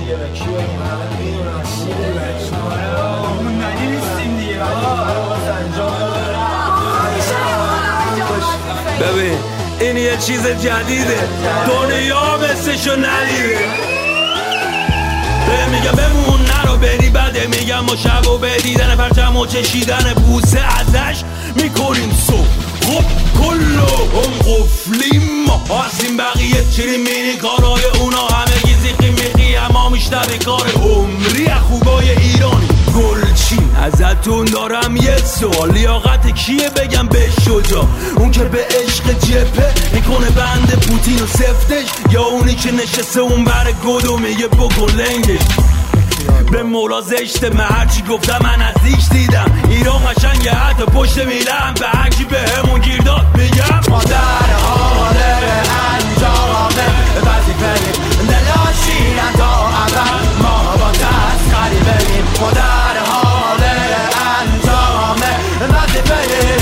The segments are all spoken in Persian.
دیگه به کی بگیم همه میدونن همون نیستیم دیگه ببین این یه چیز جدیده دنیا مثلشو ندیده میگم بمون نرو بری بده میگم ما شب و بدیدن پرچم و چشیدن بوسه ازش میکنیم صبح خب کلو هم قفلیم ما هستیم بقیه چیریم مینی کارهای اونا همه گیزی قیمیقی اما میشتبه کار عمری خوبای ایرانی گلچین ازتون دارم یه سوال لیاقت کیه بگم به شجا اون که به عشق جپه میکنه بند پوتین و سفتش یا اونی که نشسته اون بر گدو میگه بکن لنگش به مولا زشته من هرچی گفتم من نزدیک دیدم ایران قشنگه حتی پشت میلم به هرکی به همون گیر داد میگم ما در حال انجامه وظیفه دلاشیرن تا ابد ما با تسخری بریم ما در حال انجامه وظیفه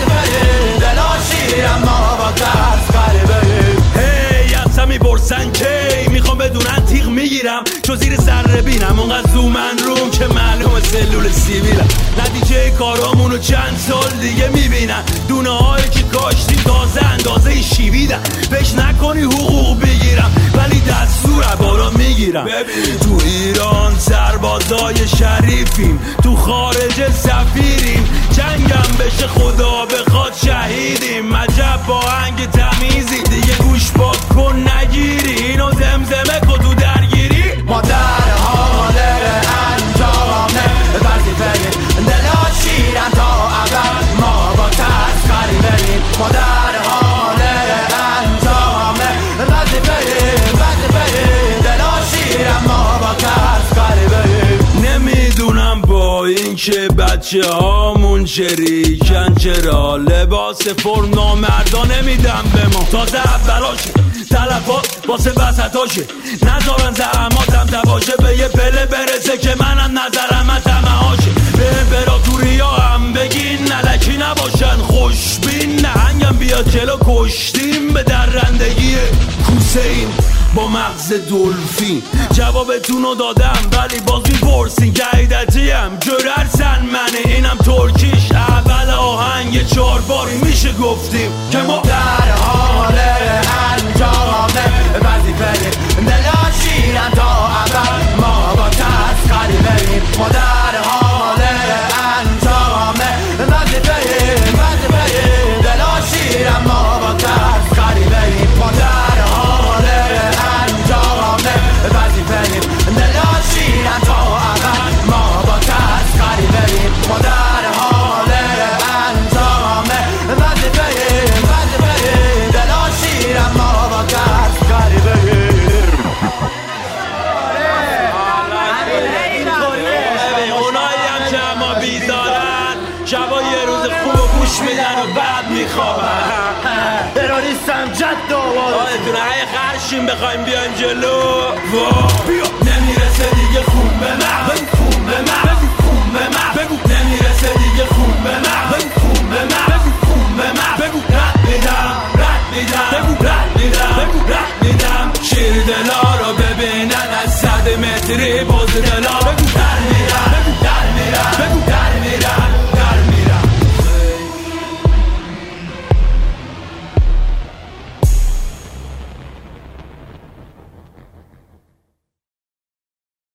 دلاشیرن ما با تسخری بریم هی اصلا میپرسن کی میخوام بدونن تیغ میگیرم چو زیر سر بینم اونقدر زومن روم که معلوم سلول سیبیلم نتیجه کارامونو چند سال دیگه میبینن دونه هایی که کاشتیم تازه اندازه شیویدن بهش نکنی حقوق بگیرم ولی دستور بالا میگیرم تو ایران سربازای شریفیم تو خارج سفیریم جنگم بشه خدا بخواد شهیدیم عجب با آهنگ تمیزی دیگه گوش پاک کن نگیری اینو زمزمه کن تو درگیری ما در حال انجامه وظیفه دلاشیرن تا ابد ما با تسخری بریم ما در حال انجامه وظیفه دلاشیرن ما با تسخری بریم نمیدونم با این که بچه هامون شریکن چرا لباس فرم نامردا نمیدم به ما تازه اولاشه تلفات واسه وسطاشه نذارن زحماتم تباشه به یه پله برسه که منم نظرم طمعاشه به امپراتوری ها هم بگین نلکی نباشن خوشبین نهنگم بیاد جلو کشتیم به درندگی کوسه این با مغز دلفین جوابتونو دادم ولی باز میپرسین گیدتیم جررسن منه اینم ترکیش اول آهنگ 4 باری میشه گفتیم که ما در حال انجامه وظیفه دلاشیرن تا ابد ما با تسخری بریم ما در حال انجامه وظیفه دلاشیرن ما با تسخری بریم ما در حال انجامه وظیفه دلاشیرن تا ابد ما با تسخری بریم ما در حال انجامه وظیفه دلاشیرن ما با تسخری بریم اونایی هم که اما بیدارن شبا یه روز خوب و گوش میدن و بعد میخوابن تروریستم جد آواز آیتونه های خرشیم بخوایم بیان جلو بیا نمیرسه دیگه خون به من خون به من خون به من بگو نمیرسه دیگه خون به من خون به من خون به من بگو رد میدم بگو رد میدم شیر دلا رو ببینن از 100 متری باز دلا بگو در میرم